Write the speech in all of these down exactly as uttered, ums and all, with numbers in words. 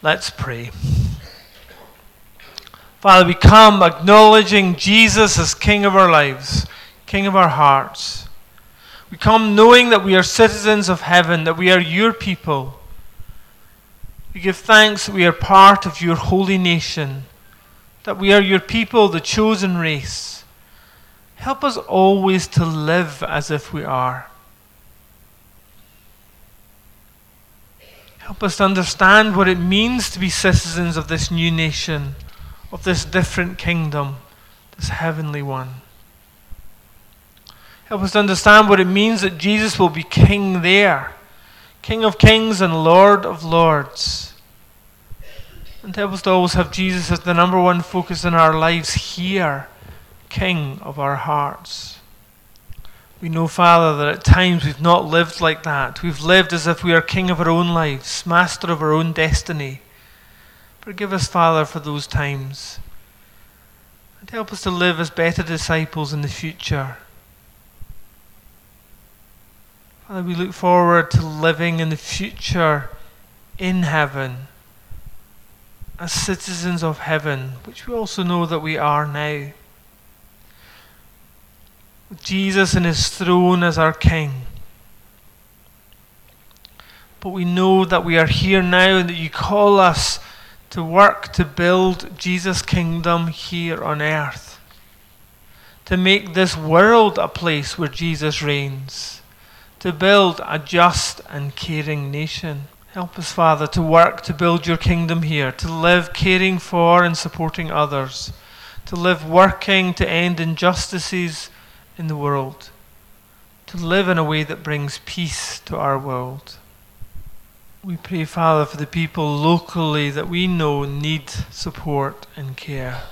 Let's pray. Father, we come acknowledging Jesus as King of our lives, King of our hearts. We come knowing that we are citizens of heaven, that we are your people. We give thanks that we are part of your holy nation, that we are your people, the chosen race. Help us always to live as if we are. Help us to understand what it means to be citizens of this new nation, of this different kingdom, this heavenly one. Help us to understand what it means that Jesus will be king there, King of kings and Lord of lords. And help us to always have Jesus as the number one focus in our lives here, King of our hearts. We know, Father, that at times we've not lived like that. We've lived as if we are king of our own lives, master of our own destiny. Forgive us, Father, for those times. And help us to live as better disciples in the future. Father, we look forward to living in the future in heaven, as citizens of heaven, which we also know that we are now. With Jesus in his throne as our King. But we know that we are here now and that you call us to work to build Jesus' kingdom here on earth. To make this world a place where Jesus reigns. To build a just and caring nation. Help us, Father, to work to build your kingdom here. To live caring for and supporting others. To live working to end injustices in the world. To live in a way that brings peace to our world. We pray, Father, for the people locally that we know need support and care.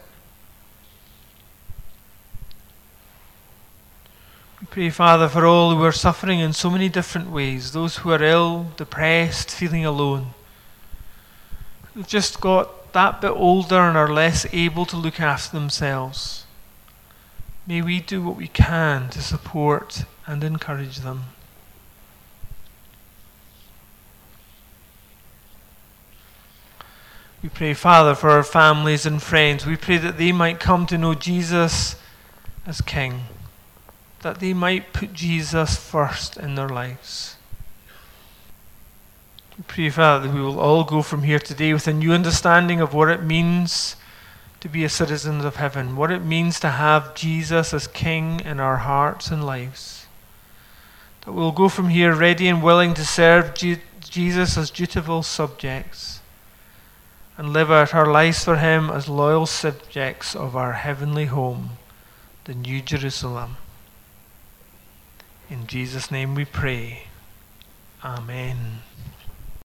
We pray, Father, for all who are suffering in so many different ways. Those who are ill, depressed, feeling alone. Who've just got that bit older and are less able to look after themselves. May we do what we can to support and encourage them. We pray, Father, for our families and friends. We pray that they might come to know Jesus as King. That they might put Jesus first in their lives. We pray, Father, that we will all go from here today with a new understanding of what it means to be a citizen of heaven, what it means to have Jesus as King in our hearts and lives. That we'll go from here ready and willing to serve G- Jesus as dutiful subjects and live out our lives for him as loyal subjects of our heavenly home, the New Jerusalem. In Jesus' name we pray. Amen.